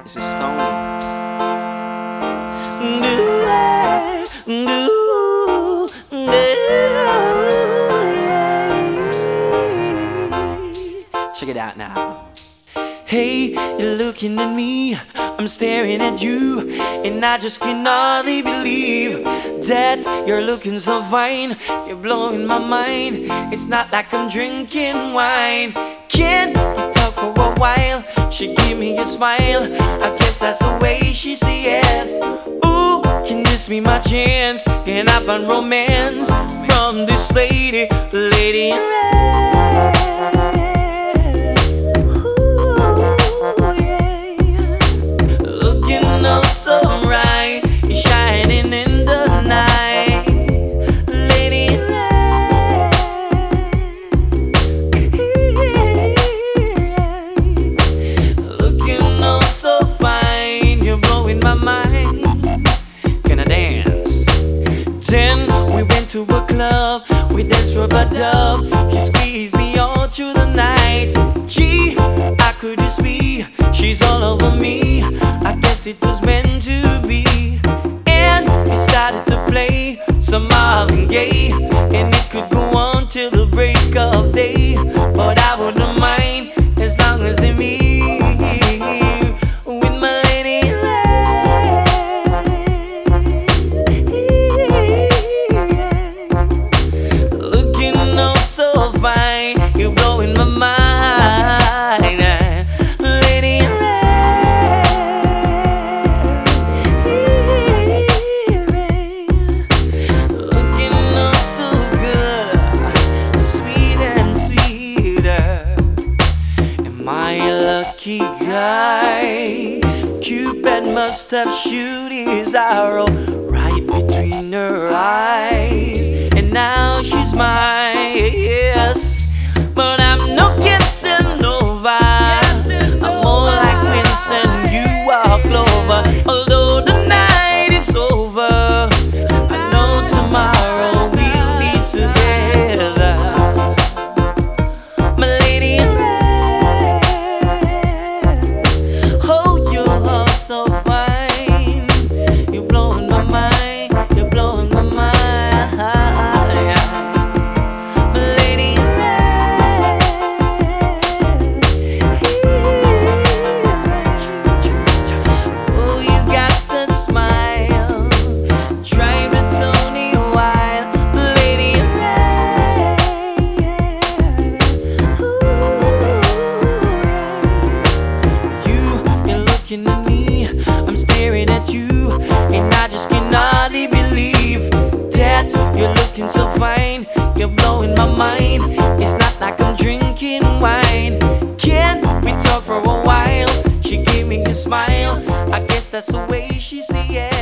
This is Stony. Check it out now. Hey, you're looking at me, I'm staring at you, and I just cannot believe that you're looking so fine. You're blowing my mind. It's not like I'm drinking wine. Can we talk for a while? She give me a smile. I guess that's the way she says. Ooh, can this be my chance? Can I find romance from this lady in red? To a club, we danced rub-a-dub. He squeezed me all through the night. Gee, how could this be? She's all over me. I guess it was meant to be. And we started to play some Marvin Gaye, and it could go on till the break of day. But I wouldn't mind as long as it's me with my lady in red. Fine, you're blowing my mind, lady in red. Looking oh so good, sweet and sweeter. Am I a lucky guy? Cupid must have shoot his arrow right between her eyes, and now she's mine. Yes, but I'm no Casanova. I'm more like Vincent, you are Clover. Although the night is over, I know tomorrow we'll be together. My lady in red, oh, you're all so fine. You're blowing my mind, you're blowing my mind. Looking at me, I'm staring at you, and I just cannot believe that you're looking so fine. You're blowing my mind. It's not like I'm drinking wine. Can we talk for a while? She gave me a smile. I guess that's the way she sees it.